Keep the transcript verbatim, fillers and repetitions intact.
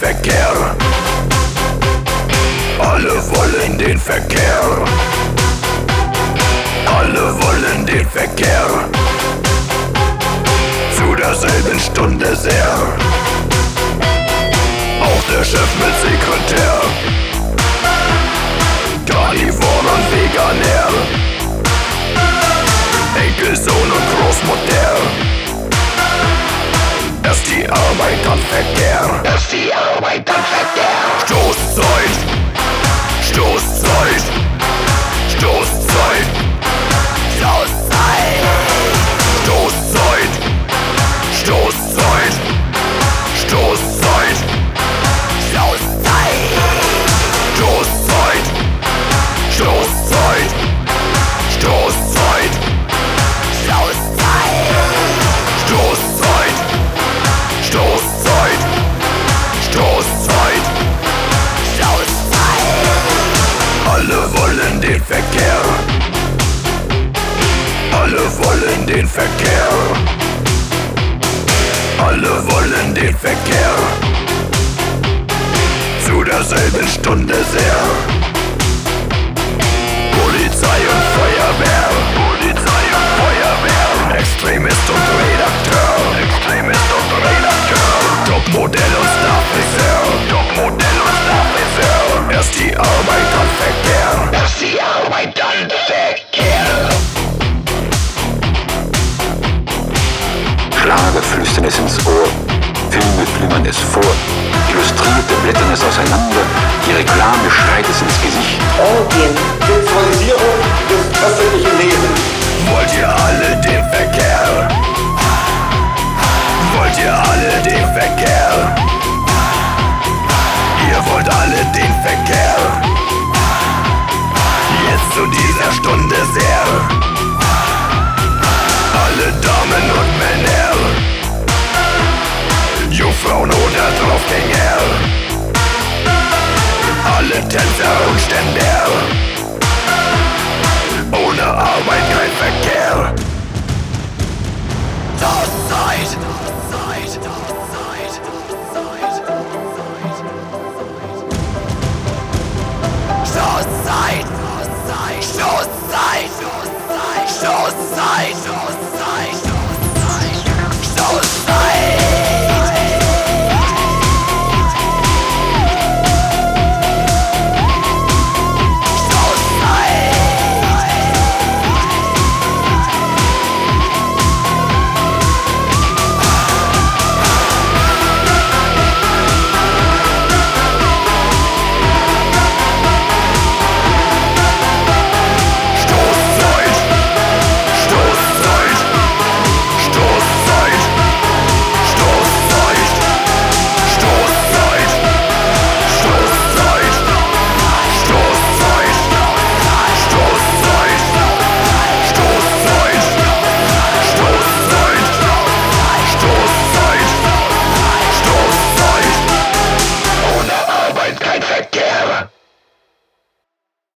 Verkehr. Alle wollen den Verkehr. Alle wollen den Verkehr. Zu derselben Stunde sehr. Auch der Chef mit Sekretär. Carnivor und Veganer. Enkelsohn und Großmutter. Erst die Arbeit, dann Verkehr. Erst die Arbeit, dann Verkehr. Stoßzeit. Stoßzeit. Stoßzeit. Stoßzeit. Stoßzeit. Stoßzeit. Stoßzeit. Stoßzeit. Stoßzeit. Stoßzeit. Stoßzeit. Stoßzeit. Stoßzeit. Stoßzeit. Stoßzeit. Stoßzeit. Alle wollen den Verkehr. Alle wollen den Verkehr. Alle wollen den Verkehr. Zu derselben Stunde sehr. Polizei und Feuerwehr. Polizei und Feuerwehr. Extremist und Redakteur. Extremist und Redakteur. Topmodell und Starfriseur. Topmodell und Starfriseur. Erst die Arbeit, dann Verkehr. Erst die Arbeit, dann Verkehr. Schlager flüstern es ins Ohr, Filme flimmern es vor, Illustrierte blättern es auseinander, die Reklame schreit es ins Gesicht. Orgien, Sexualisierung des öffentlichen Lebens. Wollt ihr alle den Verkehr?